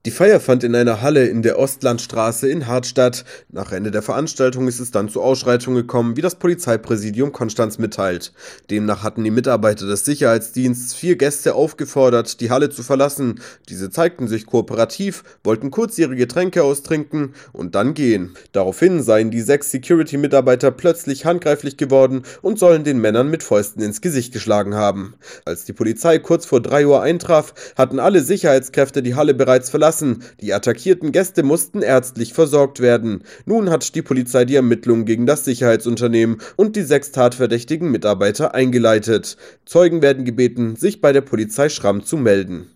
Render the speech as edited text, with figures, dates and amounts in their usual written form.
Die Feier fand in einer Halle in der Ostlandstraße in Hart statt. Nach Ende der Veranstaltung ist es dann zu Ausschreitungen gekommen, wie das Polizeipräsidium Konstanz mitteilt. Demnach hatten die Mitarbeiter des Sicherheitsdienstes 4 Gäste aufgefordert, die Halle zu verlassen. Diese zeigten sich kooperativ, wollten kurz ihre Getränke austrinken und dann gehen. Daraufhin seien die 6 Security-Mitarbeiter plötzlich handgreiflich geworden und sollen den Männern mit Fäusten ins Gesicht geschlagen haben. Als die Polizei kurz vor 3 Uhr eintraf, hatten alle Sicherheitskräfte die Halle bereits verlassen. Die attackierten Gäste mussten ärztlich versorgt werden. Nun hat die Polizei die Ermittlungen gegen das Sicherheitsunternehmen und die 6 tatverdächtigen Mitarbeiter eingeleitet. Zeugen werden gebeten, sich bei der Polizei Schramm zu melden.